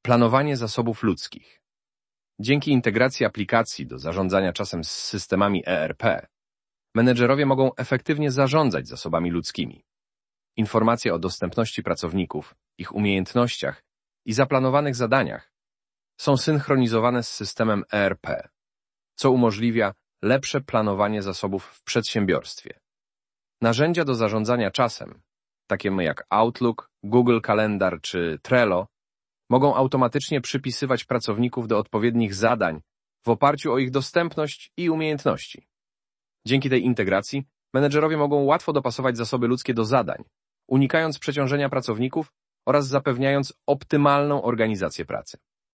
Planowanie zasobów ludzkich. Dzięki integracji aplikacji do zarządzania czasem z systemami ERP, menedżerowie mogą efektywnie zarządzać zasobami ludzkimi. Informacje o dostępności pracowników, ich umiejętnościach i zaplanowanych zadaniach są synchronizowane z systemem ERP, co umożliwia lepsze planowanie zasobów w przedsiębiorstwie. Narzędzia do zarządzania czasem, takie jak Outlook, Google Kalendar czy Trello, mogą automatycznie przypisywać pracowników do odpowiednich zadań w oparciu o ich dostępność i umiejętności. Dzięki tej integracji menedżerowie mogą łatwo dopasować zasoby ludzkie do zadań, unikając przeciążenia pracowników oraz zapewniając optymalną organizację pracy.